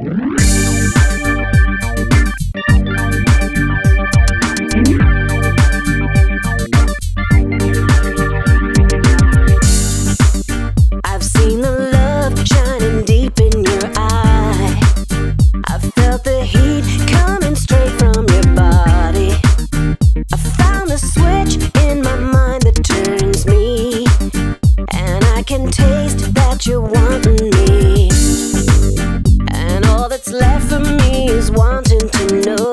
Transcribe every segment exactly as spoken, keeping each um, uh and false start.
I've seen the love shining deep in your eye. I've felt the heat coming straight from your body. I found the switch in my mind that turns me, and I can taste that you're wanting me. And all that's left for me is wanting to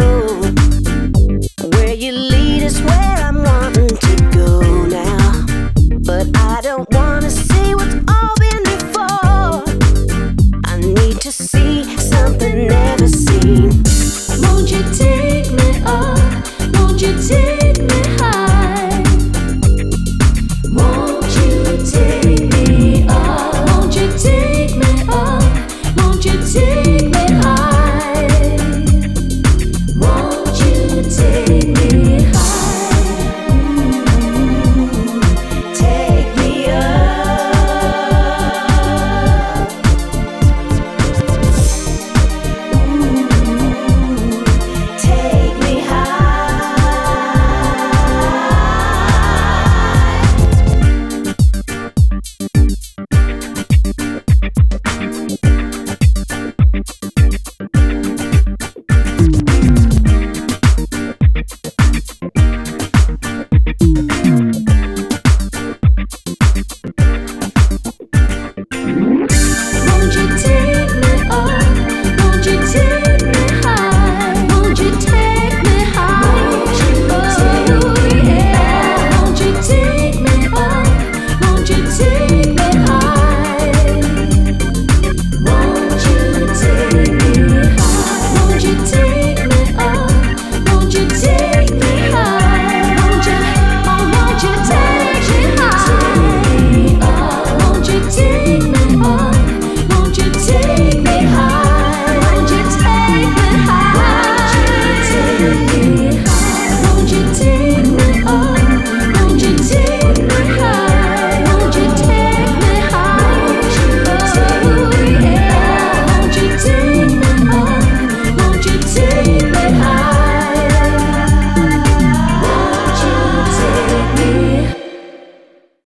know where you lead is where I'm wanting to go now. But I don't wanna see what's all been before. I need to see something never seen.